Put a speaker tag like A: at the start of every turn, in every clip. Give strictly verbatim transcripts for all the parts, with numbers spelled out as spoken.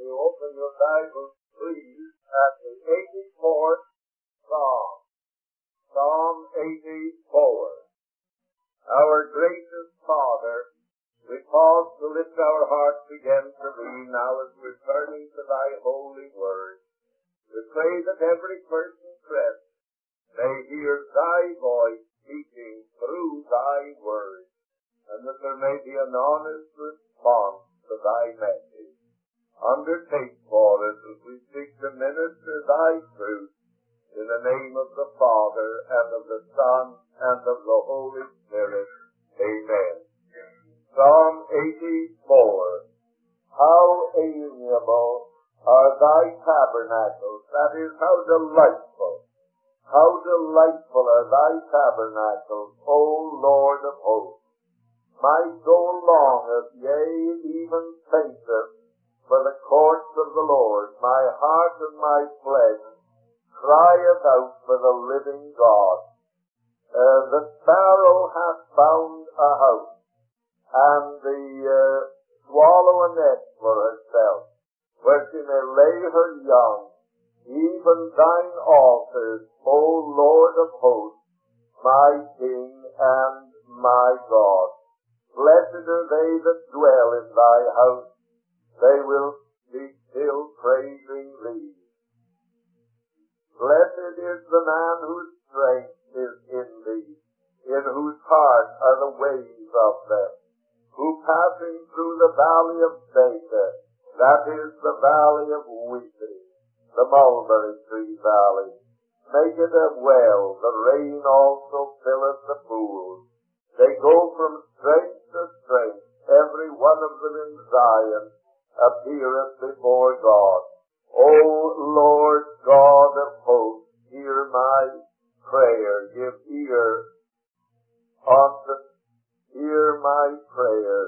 A: you open your Bible, please, at the eighty-fourth Psalm. Psalm eighty-four. Our gracious Father, we pause to lift our hearts again to Thee now as we're turning to Thy holy word. We pray that every person present may hear Thy voice speaking through Thy word, and that there may be an honest response to Thy message. Undertake for us as we seek to minister Thy truth in the name of the Father, and of the Son, and of the Holy Spirit. Amen. Psalm eighty-four. How amiable are Thy tabernacles, that is, how delightful. How delightful are Thy tabernacles, O Lord of hosts. My soul longeth, yea, even fainteth, for the courts of the Lord. My heart and my flesh crieth out for the living God. Uh, the sparrow hath found a house, and the uh, swallow a nest for herself, where she may lay her young. Even thine altars, O Lord of hosts, my King and my God. Blessed are they that dwell in thy house, they will be still praising thee. Blessed is the man whose strength is in thee, in whose heart are the ways of them, who passing through the valley of Baca, that is the valley of weeping, the mulberry tree valley, maketh a well, the rain also filleth the pools. They go from strength to strength, every one of them in Zion appeareth before God. O Lord God of hosts, hear my prayer, give ear unto, hear my prayer,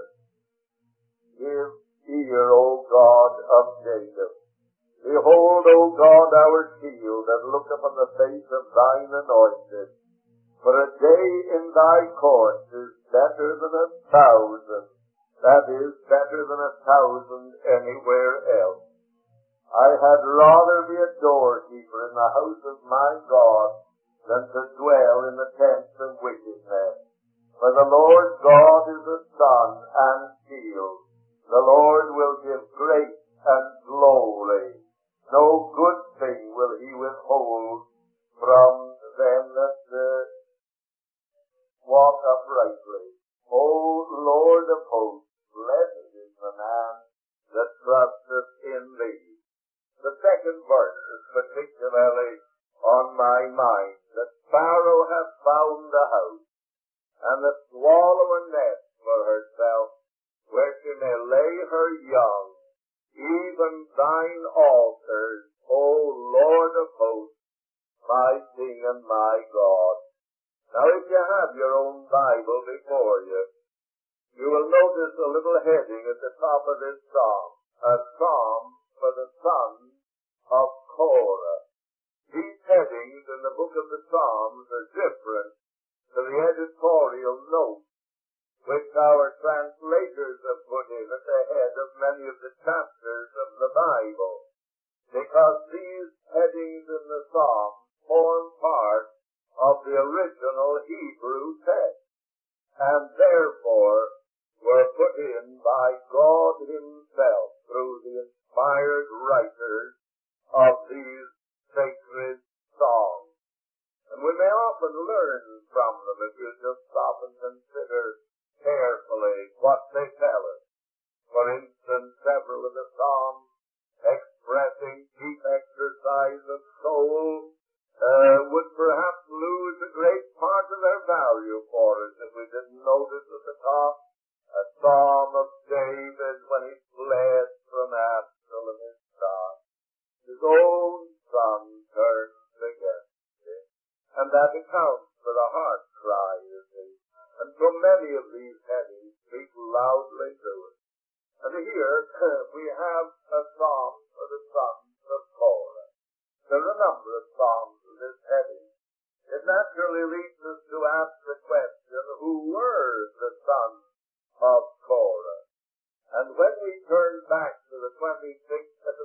A: give ear, O God of Jacob. Behold, O God, our shield, and look upon the face of thine anointed. For a day in thy courts is better than a thousand, that is, better than a thousand anywhere else. I had rather be a doorkeeper in the house of my God than to dwell in the tents of wickedness. For the Lord God is a sun and shield. The Lord will give grace and glory. No good thing will he withhold from them that uh, walk uprightly. O Lord of hosts, blessed is the man that trusteth in thee. The second verse is particularly on my mind. The sparrow hath found a house, and the swallow a nest for herself, where she may lay her young. Even thine altars, O Lord of hosts, my King and my God. Now, if you have your own Bible before you, you will notice a little heading at the top of this psalm, a psalm for the sons of Korah. These headings in the book of the Psalms are different to the editorial notes which our translators have put in at the head of many of the chapters of the Bible, because these headings in the Psalm form part of the original Hebrew text, and therefore were put in by God himself through the inspired writers of these sacred songs. And we may often learn from them if you just stop and consider carefully what they tell us. For instance, several of the Psalms expressing deep exercise of soul uh, would perhaps lose a great part of their value for us if we didn't notice at the top a psalm of David when he fled from Absalom his son. His own son turned against him, and that accounts for the heart cry, you see. And so many of these headings speak loudly to us. And here we have a psalm for the sons of Korah. There are a number of psalms with this heading. It naturally leads us to ask the question, who were the sons of Korah? And when we turn back to the twenty-sixth and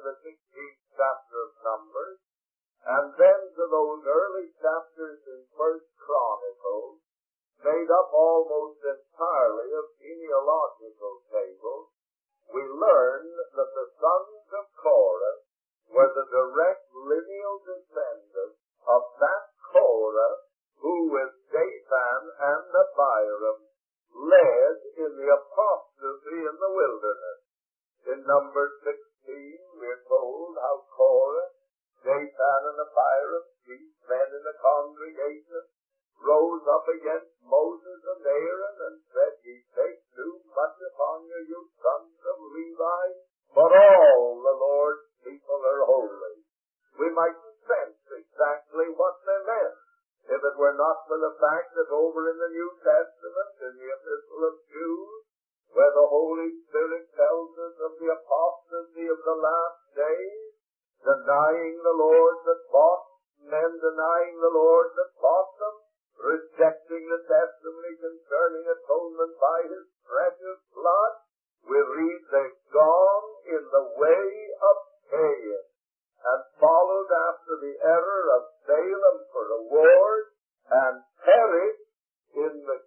A: the sixteenth chapter of Numbers, and then to those early chapters in First Chronicles, made up almost entirely of genealogical tables, we learn that the sons of Korah were the direct lineal descendants of that Korah who with Dathan and Abiram led in the apostasy in the wilderness. In Numbers sixteen, we're told how Korah, Dathan, and Abiram, chief men in the congregation, rose up against Moses and Aaron and said, Ye take too much upon you, you sons of Levi, but all the Lord's people are holy. We might sense exactly what they meant if it were not for the fact that over in the New Testament, in the Epistle of Jude, where the Holy Spirit tells us of the apostasy of the last days, denying the Lord that bought, men denying the Lord that bought them, rejecting the testimony concerning atonement by His precious blood, we read they've gone in the way of Cain and followed after the error of Balaam for reward and perished in the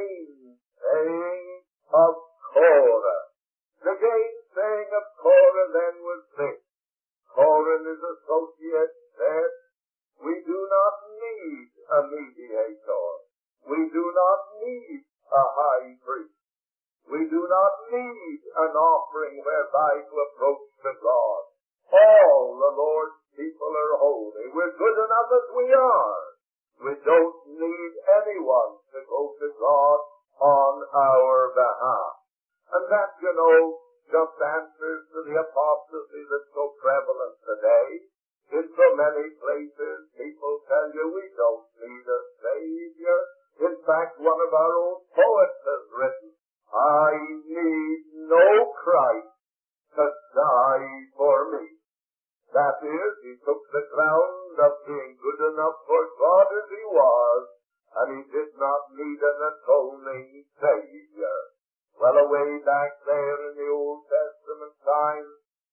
A: gainsaying of Korah. The gainsaying of Korah then was this. Korah and his associates said, we do not need a mediator. We do not need a high priest. We do not need an offering whereby to approach to God. All the Lord's people are holy. We're good enough as we are. We don't need anyone to go to God on our behalf. And that, you know, just answers to the apostasy that's so prevalent today. In so many places, people tell you we don't need a Savior. In fact, one of our old poets has written, I need no Christ to die for me. That is, he took the ground of being good enough for God as he was, and he did not need an atoning Savior. Well, away back there in the Old Testament times,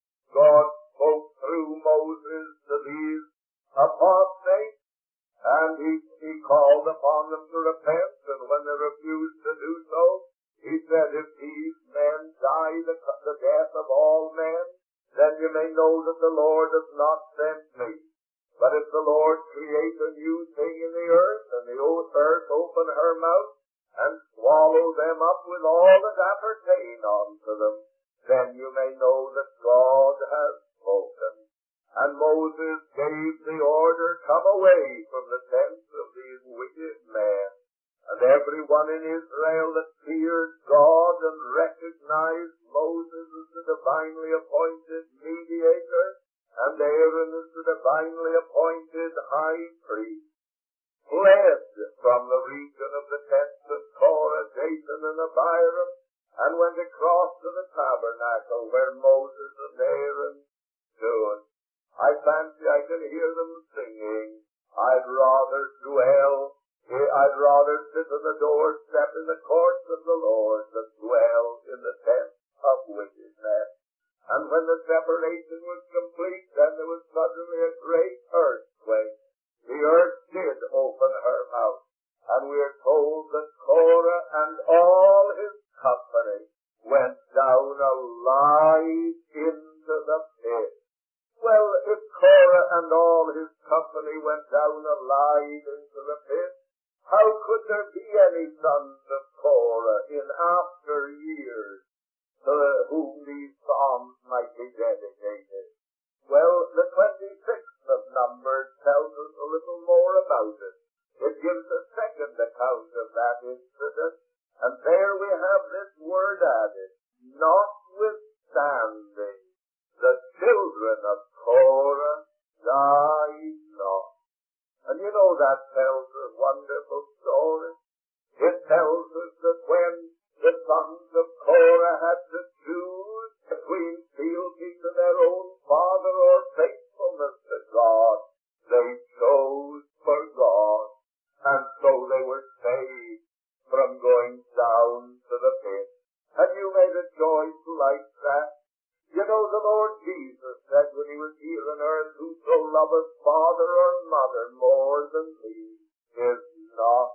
A: God spoke through Moses to these apostates, and he, he called upon them to repent, and when they refused to do so, he said, if these men die the, the death of all men, then you may know that the Lord has not sent me. But if the Lord create a new thing in the earth, and the earth open her mouth, and swallow them up with all that appertain unto them, then you may know that God has spoken. And Moses gave the order, come away from the tents of these wicked men. And everyone in Israel that feared God and recognized Moses as the divinely appointed mediator, and Aaron as the divinely appointed high priest, fled from the region of the tents of Korah, Dathan, and Abiram, and went across to the tabernacle where Moses and Aaron stood. I fancy I can hear them singing, I'd rather dwell, I'd rather sit on the doorstep in the courts of the Lord than dwell in the tent of wickedness. And when the separation was complete, then there was suddenly a great earthquake. The earth did open her mouth, and we are told that Korah and all his company went down alive into the pit. Well, if Korah and all his company went down alive into the pit, how could there be any sons of Korah in after years to whom these psalms might be dedicated? Well, the twenty-sixth of Numbers tells us a little more about it. It gives a second account of that incident, and there we have this word added, notwithstanding, the children of Korah died not. And you know that tells a wonderful story. It tells us that when the sons of Korah had to choose between fealty to their own father or faithfulness to God, they chose for God, and so they were saved from going down to the pit. Have you made a choice like that? You know the Lord Jesus said when he was here on earth, whoso loveth father or mother more than me is not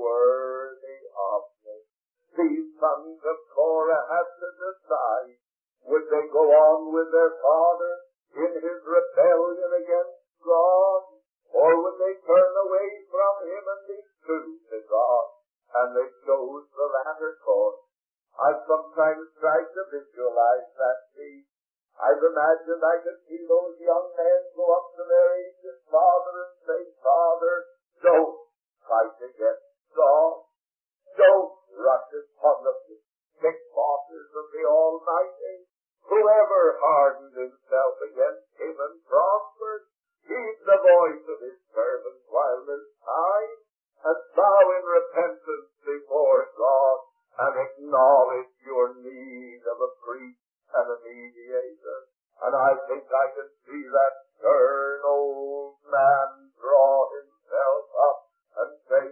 A: worthy of me. These sons of Korah had to decide, would they go on with their father in his rebellion against God, or would they turn away from him and be true to God? And they chose the latter course. I've sometimes tried to visualize that scene. I've imagined I could see those young men go up to their aged father and say, Father, don't fight against God. Don't rush upon the thick bosses of the Almighty. Whoever hardened himself against him and prospered, heed the voice of his servant while there's time, and bow in repentance before God, and acknowledge your need of a priest and a mediator. And I think I can see that stern old man draw himself up and say,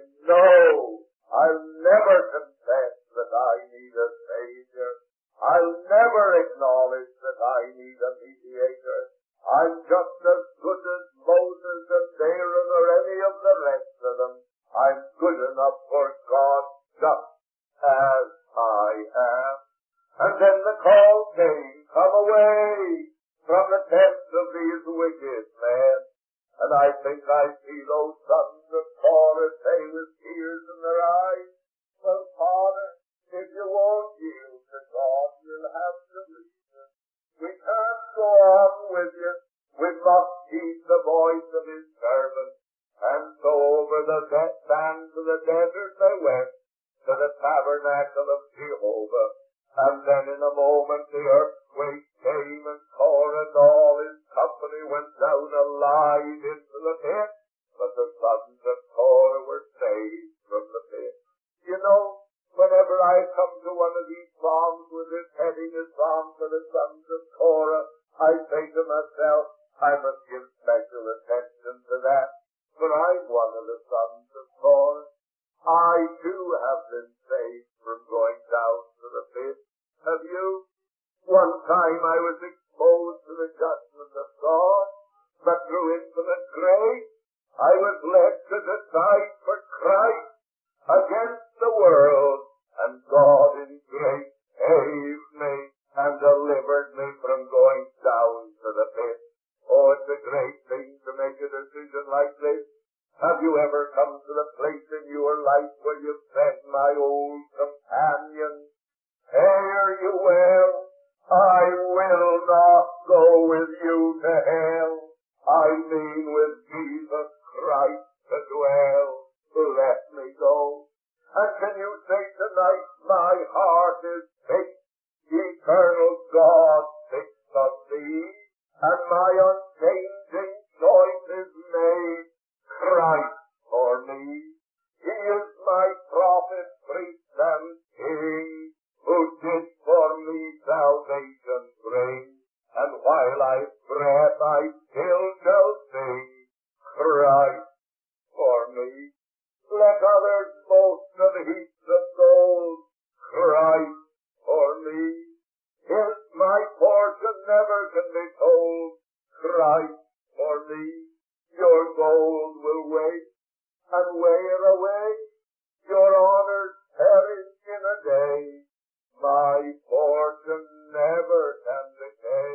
A: no, I'll never confess that I need a Savior. I'll never acknowledge that I need a mediator. I'm just as good as Moses and Aaron or any of the rest of them. I'm good enough for God just as I am. And then the call came, come away from the tents of these wicked men. And I think I see those sons of Korah say with tears in their eyes, well, Father, if you won't yield to God, you'll have to leave us. We can't go on with you. We must heed the voice of his servant. And so over the sands of the desert they went to the tabernacle of Jehovah. And then in a moment the earthquake came, and Korah and all his company went down alive into the pit. But the sons of Korah were saved from the pit. You know, whenever I come to one of these psalms with this heading, a psalm for the sons of Korah, I say to myself, I must give special attention to that, for I'm one of the sons of Korah. I too have been saved from going down to the pit. Have you? One time I was exposed to the judgment of God, but through infinite grace, I was led to decide for Christ against the world, and God in grace saved me and delivered me from going down to the pit. Oh, it's a great thing to make a decision like this. Have you ever come to the place in your life where you've said, my old companion, fare you well, I will not go with you to hell. I mean with Jesus Christ to dwell. Let me go. And can you say tonight, my heart is fixed, eternal God fixed on thee, and my unchanging choice is made, Christ for me. He is my prophet, priest, and king, who did for me salvation bring, and while I've breath I still shall sing, Christ for me. Let others boast of heaps of gold, Christ for me. His my portion never can be told, Christ for me. Your gold will wait and wear away, your honors perish in a day. My portion never can decay,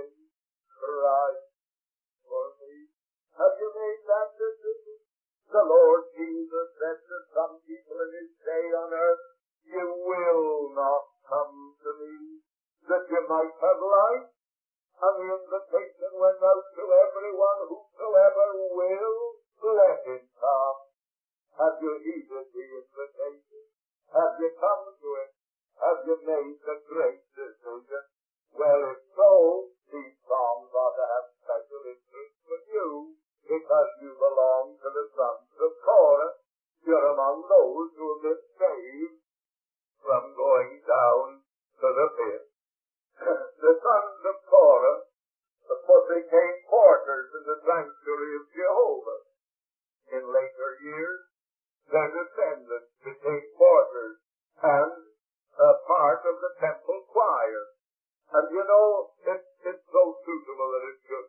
A: Christ for me. Have you made that decision? The Lord Jesus said to some people in his day on earth, you will not come to me, that you might have life. And the invitation went out to everyone, whosoever will, let him come. Have you heeded the invitation? Have you come to it? Have you made the great decision? Well, if so, these songs ought to have special interest for you, because you belong to the sons of Korah. You're among those who have been saved from going down to the pit. The sons of Korah became porters in the sanctuary of Jehovah. In later years, their descendants became porters and a part of the temple choir. And you know, it, it's so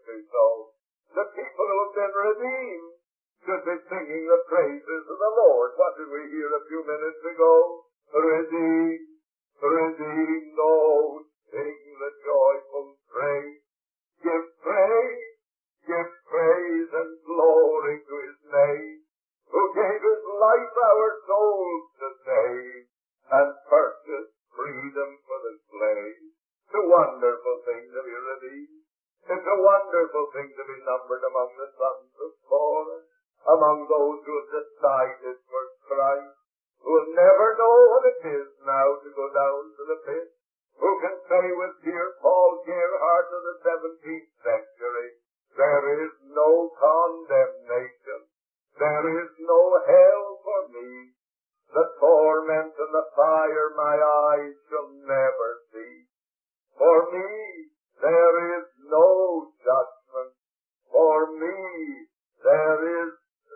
A: be so. The people who have been redeemed should be singing the praises of the Lord. What did we hear a few minutes ago? Redeemed, redeemed, oh, sing the joyful praise. Give praise, give praise and glory to his name, who gave his life our souls to save, and purchased freedom for the slave. It's a wonderful thing to be redeemed. It's a wonderful thing to be numbered among the sons of Korah, among those who have decided for Christ, who will never know what it is now to go down to the pit, who can say with dear Paul Gerhardt of the seventeenth century, there is no condemnation, there is no hell for me, the torment and the fire my eyes shall never see. For me there is no judgment, for me there is,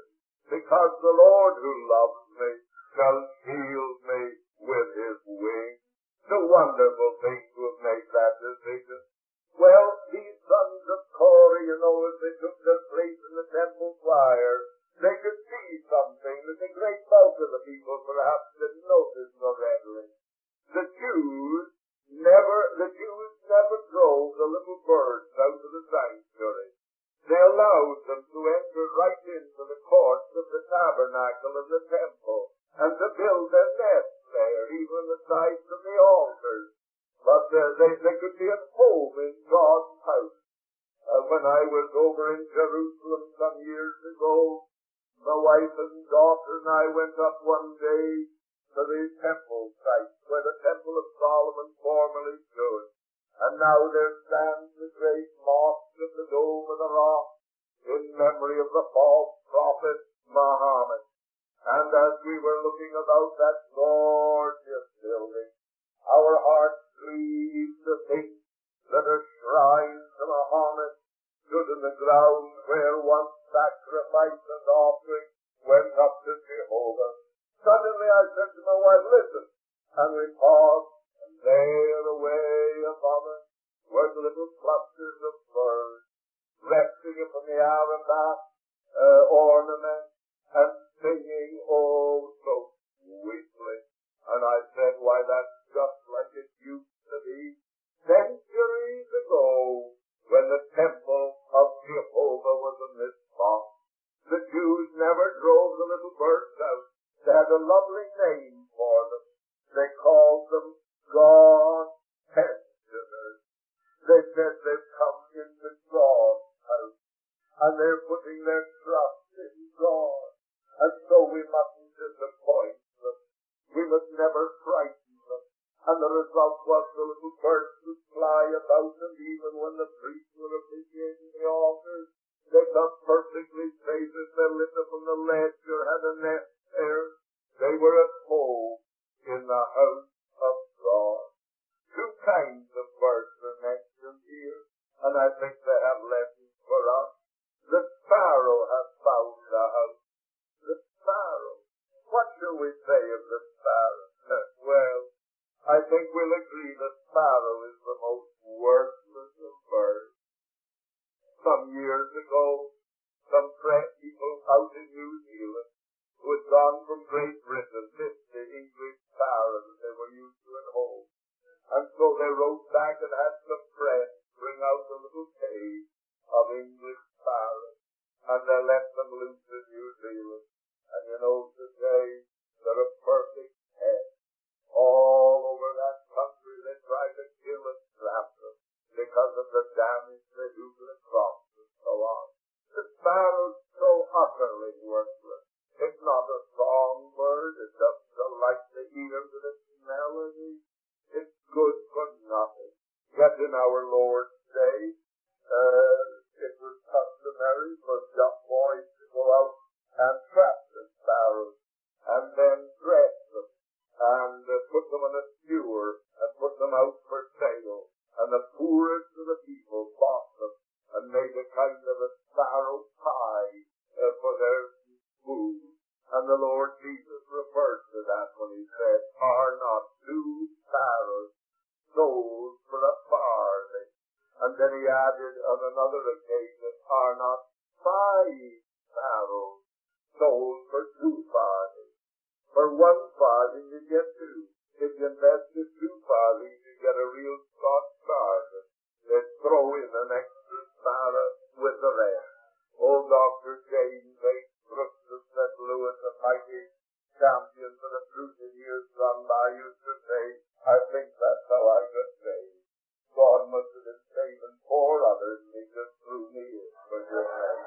A: because the Lord who loves me shall shield me with his wings. It's a wonderful thing to have made that decision. Well, these sons of Korah, you know, as they took their place in the temple choir, they could see something that the great bulk of the people perhaps didn't notice so readily. The Jews never, the Jews never drove the little birds out of the sanctuary. They allowed them to enter right into the courts of the tabernacle and the temple, and to build their nests there, even the sides of the altars. But uh, they, they could be at home in God's house. Uh, when I was over in Jerusalem some years ago, my wife and daughter and I went up one day to the temple site where the Temple of Solomon formerly stood. And now there stands the great mosque of the Dome of the Rock in memory of the false prophet Muhammad. And as we were looking about that gorgeous building, our hearts grieved to think that a shrine to Muhammad stood in the ground where once sacrifice and offering went up to Jehovah. Suddenly I said to my wife, listen, and we paused, and there away above us were the little clusters of birds, resting upon the Arabat uh, ornament, and singing, oh, so sweetly. And I said, why, that's just like it used to be centuries ago, when the temple of Jehovah was in this spot. The Jews never drove the little birds out. They had a lovely name for them. They called them God's pensioners. They said they've come into God's house, and they're putting their trust in God. And so we mustn't disappoint them. We must never frighten them. And the result was the little birds would fly about them even when the priests were officiating the altars. They felt perfectly safe as they lit up on the ledge or had a nest there. They were at home in the house of God. Two kinds of birds are mentioned here, and I think they have lessons for us. The sparrow has found a house. The sparrow. What shall we say of the sparrow? Well, I think we'll agree the sparrow is the most worthless of birds. Some years ago, some French people out in New Zealand who had gone from Great Britain missed the English sparrow that they were used to at home. And so they wrote back and had some friends bring out a little cage of English sparrows, and they let them loose in New Zealand. And you know, today, they're a perfect pest. All over that country they try to kill and trap them because of the damage they do to the crops and so on. The sparrow's so utterly worthless. It's not a songbird. It doesn't like the ear with its melody. It's good for nothing. Yet in our Lord's day, uh, it was customary for young boys to go out and trap the sparrows and then dress them and uh, put them on a skewer and put them out for sale. And the poorest of the people bought them and made a kind of a sparrow pie uh, for their food. And the Lord Jesus referred to that when he said, are not two sparrows sold for a farthing? And then he added, said on another occasion, are not five sparrows sold for two farthings? For one farthing you get two. If you invested two farthings, you get a real Scotch bargain. They throw in an extra sparrow with the rest. Old Doctor James H. Brooks of Saint Louis, a mighty champion for the truth in years gone by, used to say, I think that's how I got saved. God must have been saving four others, and he just threw me in for your sake.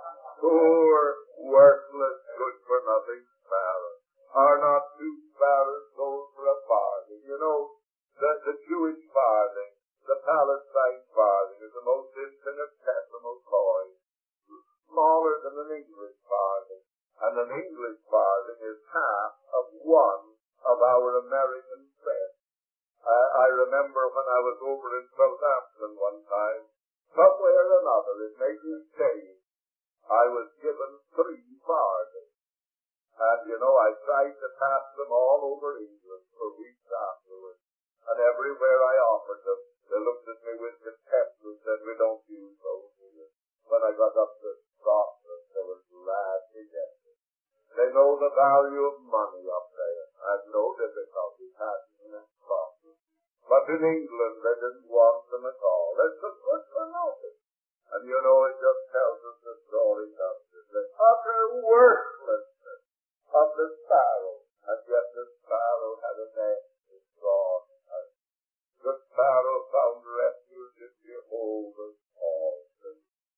A: Poor, worthless, good-for-nothing sparrow. Are not two sparrows sold for a farthing? You know, the, the Jewish farthing, the Palestine farthing, is the most infinitesimal coin, smaller than an English farthing. And an English farthing is half of one of our American cents. I, I remember when I was over in Southampton one time, somewhere or another, it made me change. I was given three farthings. And, you know, I tried to pass them all over England for weeks afterwards. And everywhere I offered them, they looked at me with contempt and said, we don't use those here. When I got up to Scotland, they were glad to get them. They know the value of money up there. I had no difficulty passing them in Scotland. But in England, they didn't want them at all. It's a good for nothing. And, you know, it just tells us the story, doesn't it? The utter worthlessness of the sparrow, and yet the sparrow had a nest in God's house. The sparrow found refuge in Jehovah's altar.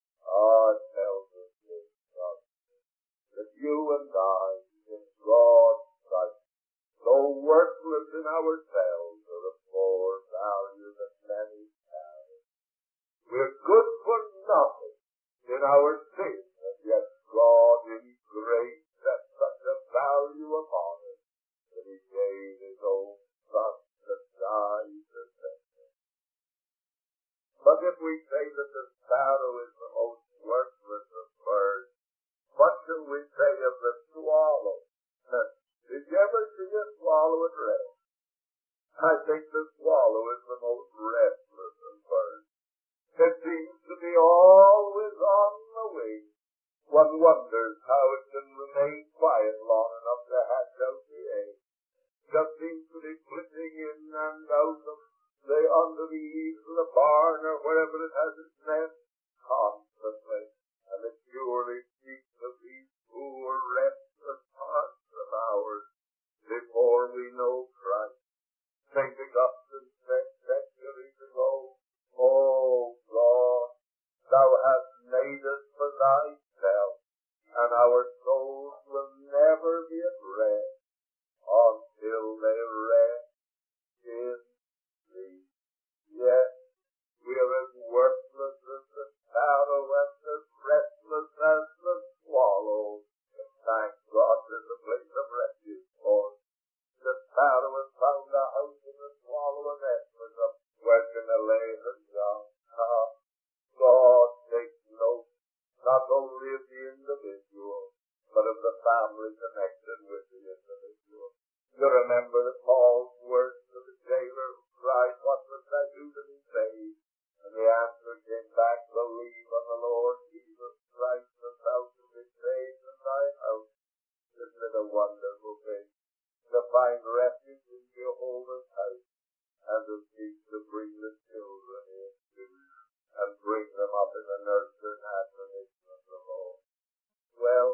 A: Ah, it tells us this, doesn't it? That you and I, in God's sight, though worthless in ourselves, are of more value than many sparrows. We're good for nothing in our sin, and yet God in grace set such a value upon it that he gave his own Son to die to save us. But if we say that the sparrow is the most worthless of birds, what shall we say of the swallow? Did you ever see a swallow at rest? I think the swallow is the most restless of birds. It seems to be always on the wing. One wonders how it can remain quiet long enough to hatch out the egg. Just seems to be flitting in and out of the under the eaves of the barn or wherever it has its nest constantly. And it surely speaks of these poor restless hearts of ours before we know Christ. Saint Augustine said centuries ago, O God, thou hast made us for thyself, and our souls will never be at rest until they rest in thee. Yes, we are as worthless as the sparrow and as restless as the swallow. Thank God there's a place of refuge for us. The sparrow has found a house and the swallow a nest for them. Where can they lay her down? Ah, God takes note not only of the individual, but of the family connected with the individual. You remember the Paul's words to the jailer who cried, what must I do to be saved? And the answer came back, believe on the Lord Jesus Christ, and thou shalt be saved in thy house. Isn't it a wonderful thing to find refuge in Jehovah's house and to seek to bring the children in too, and bring them up in the nurture and admonition of the Lord? Well,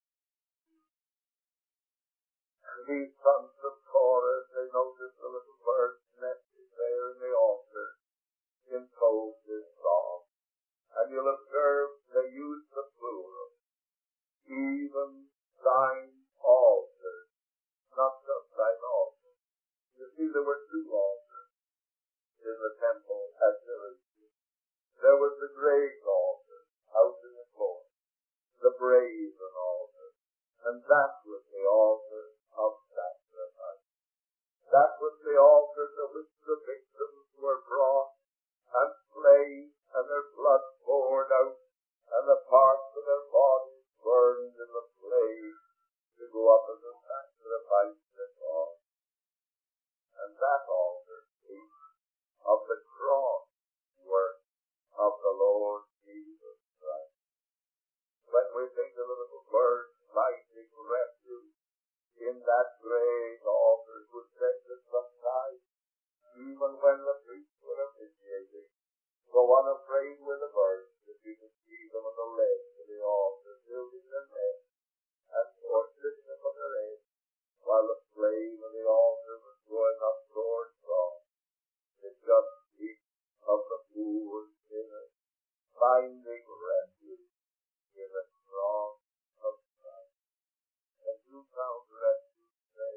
A: these sons of Korah, they noticed the little bird's nest is there in the altar, imposed this song. And you'll observe they use the plural. Even thine altar, not just thine altar. You see, there were two altars in the temple at Jerusalem. There was the great altar out in the court, the brazen altar, and that was the altar of sacrifice. That was the altar to which the victims were brought and slain, and their blood poured out, and the parts of their bodies burned in the flame to go up as a sacrifice to God. And that altar speaks of the cross work of the Lord Lord Jesus Christ. When we think of the little bird finding refuge in that great altar, it was said that sometimes, even when the priests were officiating, go unafraid with the birds, that you could see them on the ledge of the altar, building their nest, and or sitting upon their head, while the flame of the altar was going up towards God. It just speaks of the poor sinner finding refuge in the cross of Christ. Can you found refuge today?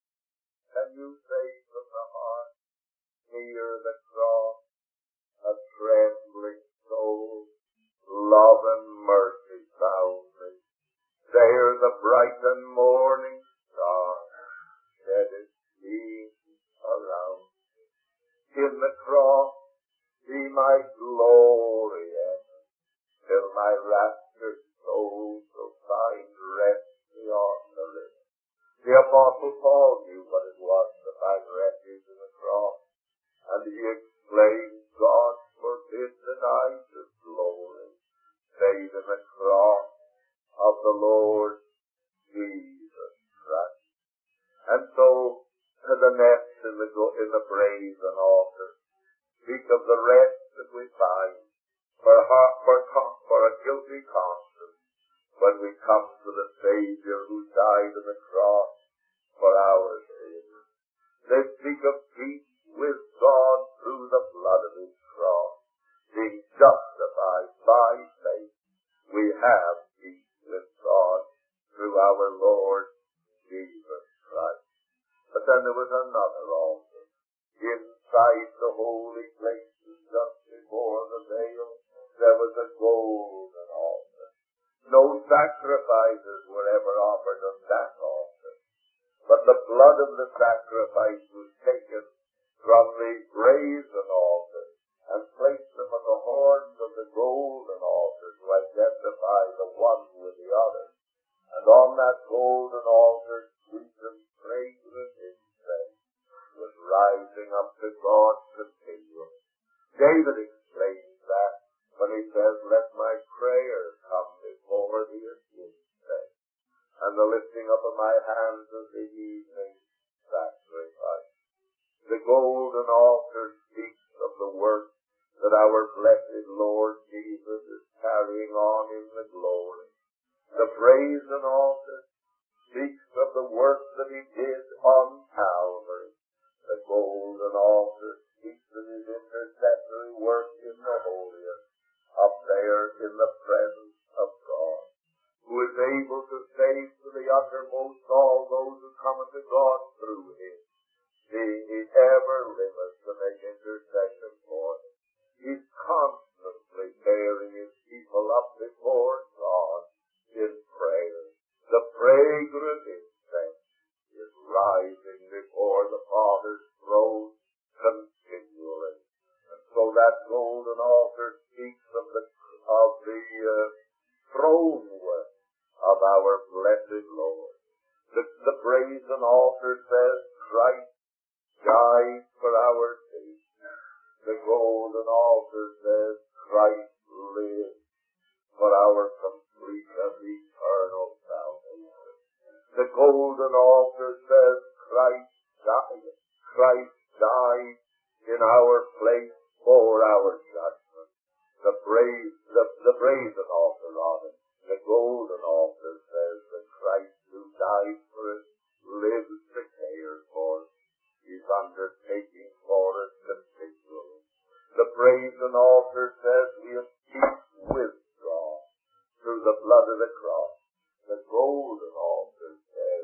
A: Can you say from the heart, near the cross, a trembling soul, love and mercy found me. There the bright and morning star shed its beams around me. In the cross be my glory ever, till my raptured soul shall find rest beyond the river. The Apostle Paul knew what it was to find refuge in the cross, and he explained God forbid that I should glory, save in the cross of the Lord Jesus Christ. And so, to the nest in the, in the brazen altar, speak of the rest that we find for, for, for a guilty conscience when we come to the Savior who died on the cross for our sins. They speak of peace with God through the blood of his cross. Being justified by faith, we have peace with God through our Lord Jesus Christ. But then there was another altar. Inside the holy places, just before the veil, there was a golden altar. No sacrifices were ever offered on that altar, but the blood of the sacrifice was taken from the brazen altar and placed them on the horns of the golden altar to identify the one with the other. And on that golden altar, sweet and fragrant incense was rising up to God continually. David explains that when he says, let my prayer come before thee at incense, and the lifting up of my hands as the evening sacrifice. The golden altar speaks of the work that our blessed Lord Jesus is carrying on in the glory. The brazen altar speaks of the work that he did on Calvary. The golden altar speaks of his intercessory work in the holiest, up there in the presence of God, who is able to save to the uttermost all those who come unto God through him, being he ever liveth to make intercession for them. He's constantly bearing his people up before God in prayer. The fragrant incense is rising before the Father's throne continually. And so that golden altar speaks of the of the uh, throne work of our blessed Lord. The, the brazen altar says Christ died for our sins. The golden altar says Christ lives for our complete and eternal salvation. The golden altar says Christ died. Christ died in our place for our judgment. The brazen, the, the brazen altar on it, the golden altar says that Christ who died for us lives to care for us. He's undertaking for us continually. The brazen altar says we have peace with God through the blood of the cross. The golden altar says,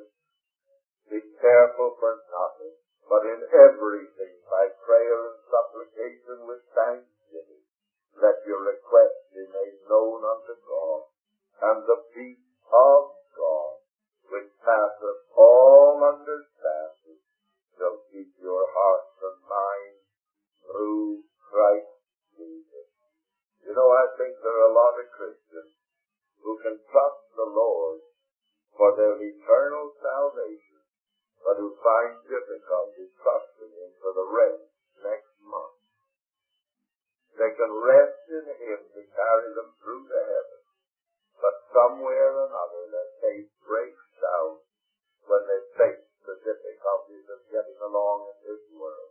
A: be careful for nothing, but in everything by prayer and supplication with thanksgiving, let your requests be made known unto God, and the peace of God, which passeth all understanding, shall keep your hearts and minds through Christ Jesus. You know, I think there are a lot of Christians who can trust the Lord for their eternal salvation, but who find difficulty trusting him for the rest next month. They can rest in Him to carry them through to heaven. But somewhere or another their faith breaks down when they face the difficulties of getting along in this world.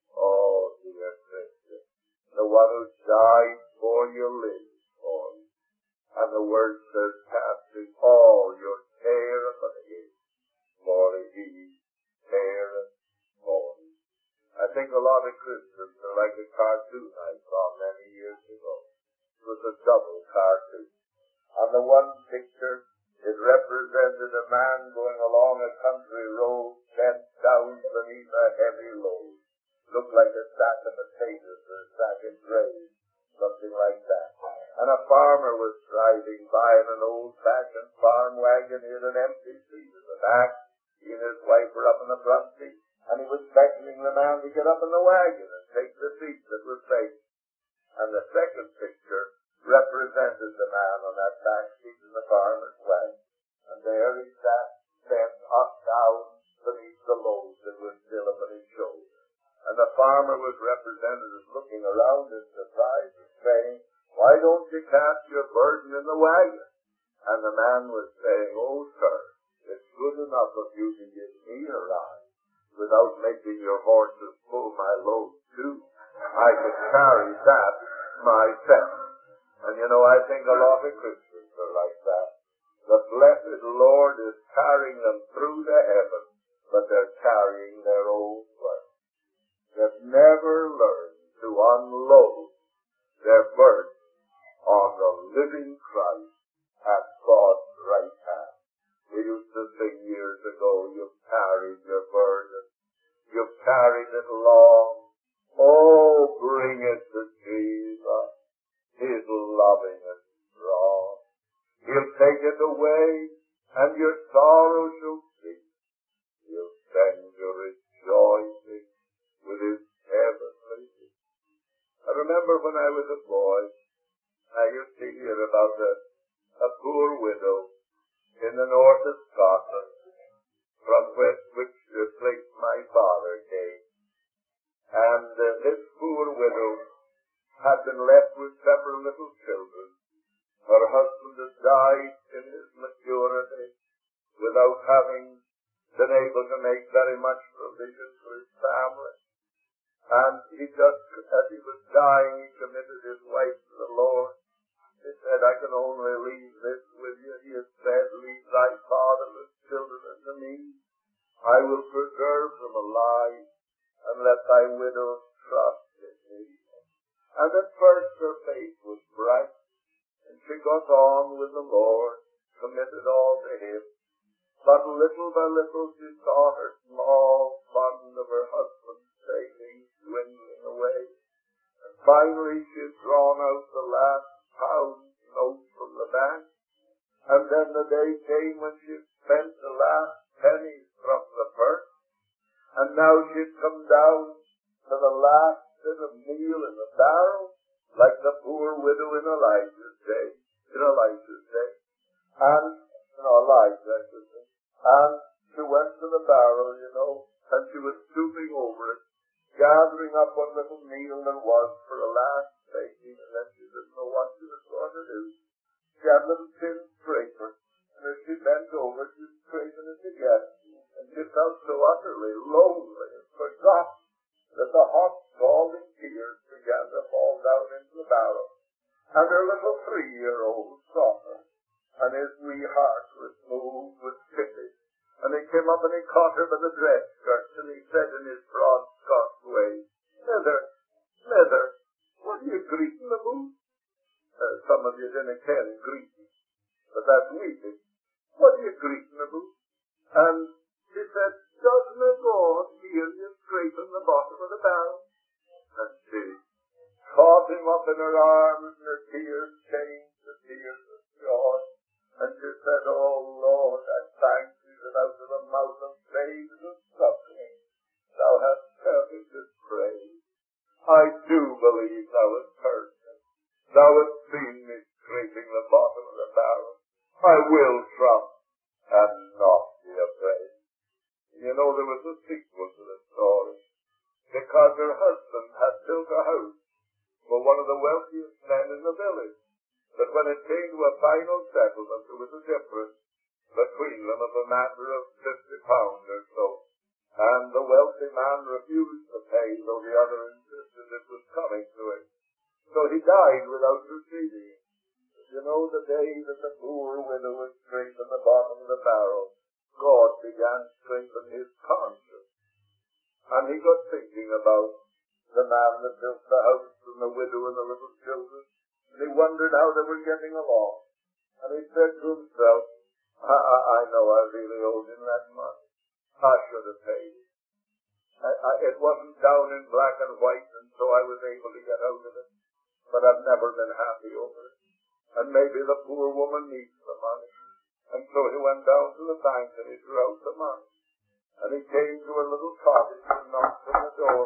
A: Oh, dear Christian, the one who died for you lives for you. And the Word says, casting all your care upon Him, for He careth for you. I think a lot of Christians are like a cartoon I saw many years ago. It was a double cartoon. On the one picture, it represented a man going along a country road, bent down beneath a heavy load. Looked like a sack of potatoes or a sack of grain, something like that. And a farmer was driving by in an old-fashioned farm wagon in an empty seat in the back. He and his wife were up in the front seat, and he was beckoning the man to get up in the wagon and take the seat that was vacant. And the second picture represented the man on that back seat in the farmer's wagon. And there he sat, bent up down beneath the load that was still upon his shoulder. And the farmer was represented as looking around in surprise and saying, why don't you cast your burden in the wagon? And the man was saying, oh, sir, it's good enough of you to give me a ride without making your horses pull my load too. I could carry that myself. And you know, I think a lot of Christians are like that. The blessed Lord is carrying them through to heaven, but they're carrying their own burden. They've never learned to unload their burden on the living Christ at God's right hand. We used to sing years ago, you've carried your burden, you've carried it long. Oh, bring it to Jesus. He's loving and strong. He'll take it away, and your sorrow shall cease. He'll send you rejoicing with His heavenly peace. I remember when I was a boy, I used to hear about a, a poor widow in the north of Scotland, from which, which uh, place my father came. And uh, this poor widow had been left with several little children. Her husband had died in his maturity without having been able to make very much provision for his family. And he just, as he was dying, he committed his wife to the Lord. He said, I can only leave this with you. He had said, leave thy fatherless children unto me. I will preserve them alive, and let thy widows trust in me. And at first her faith was bright, and she got on with the Lord, committed all to Him. But little by little she saw her small fund of her husband's savings dwindling away. And finally she had drawn out the last pound note from the bank. And then the day came when she had spent the last pennies from the purse. And now she had come down to the last bit of meal in the barrel, like the poor widow in Elijah's day, in Elijah's day. And, you know, Elijah, I should say. And she went to the barrel, you know, and she was stooping over it, gathering up what little meal there was for a last baking, and then she didn't know what she was going to do. She had a little tin scraper, and as she bent over, she was scraping it together, and she felt so utterly lonely and forgotten that the hot, scalding tears began to fall down into the barrel. And her little three-year-old saw her, and his wee heart was moved with pity. And he came up and he caught her by the dress skirts, and he said in his broad Scots way, Mither, Mither, what are you greeting the moon? Uh, some of you didn't ken greeting, but that's weeping. What are you greeting the moon? And she said, doesn't it go on hear you scraping the bottom of the barrel? And she caught him up in her arms, and her tears changed to tears of joy. And she said, oh Lord, I thank thee that out of the mouth of babes and suckling thou hast heard this praise. I do believe thou hast heard me. Thou hast seen me scraping the bottom of the barrel. I will trust and not be afraid. You know, there was a sequel to the story, because her husband had built a house for one of the wealthiest men in the village. But when it came to a final settlement, there was a difference between them of a matter of fifty pounds or so. And the wealthy man refused to pay, though the other insisted it was coming to him. So he died without receiving it. But you know, the day that the poor widow was scraping the bottom of the barrel, God began scraping his conscience. And he got thinking about the man that built the house and the widow and the little children. And he wondered how they were getting along. And he said to himself, I, I, I know I really owed him that money. I should have paid it. I, I, it wasn't down in black and white, and so I was able to get out of it. But I've never been happy over it. And maybe the poor woman needs the money. And so he went down to the bank and he drew out the money. And he came to a little cottage and knocked on the door.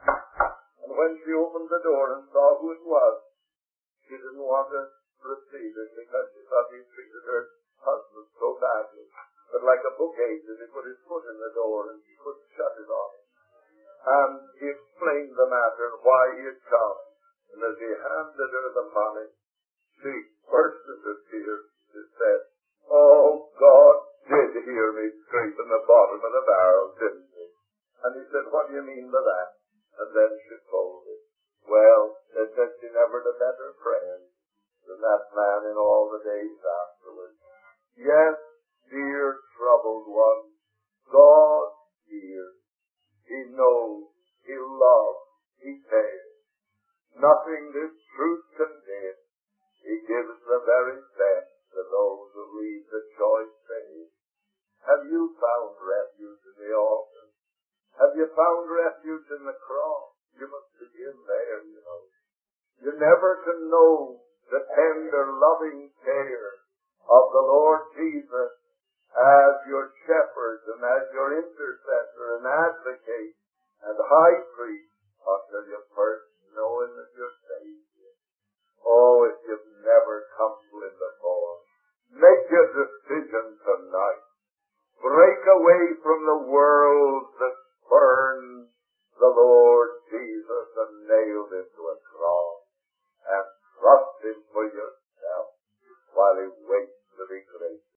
A: And when she opened the door and saw who it was, she didn't want to receive it because she thought he treated her husband so badly. But like a book agent, he put his foot in the door and she couldn't shut it off. And he explained the matter and why he had come. And as he handed her the money, she burst into tears. She said, oh, God did hear me scraping the bottom of the barrel, didn't he? And he said, what do you mean by that? And then she told him. Well, they said she never had a better friend than that man in all the days afterwards. Yes, dear troubled one, God hears. He knows. He loves. He cares. Nothing this truth can dim. He gives the very best to those who leave the choice to him. Have you found refuge in the altar? Have you found refuge in the cross? You must begin there, you know. You never can know the tender, loving care of the Lord Jesus as your shepherd and as your intercessor and advocate and high priest until you first know him as your Savior. Oh, if you've never come to him before, make your decision tonight. Break away from the world that spurns the Lord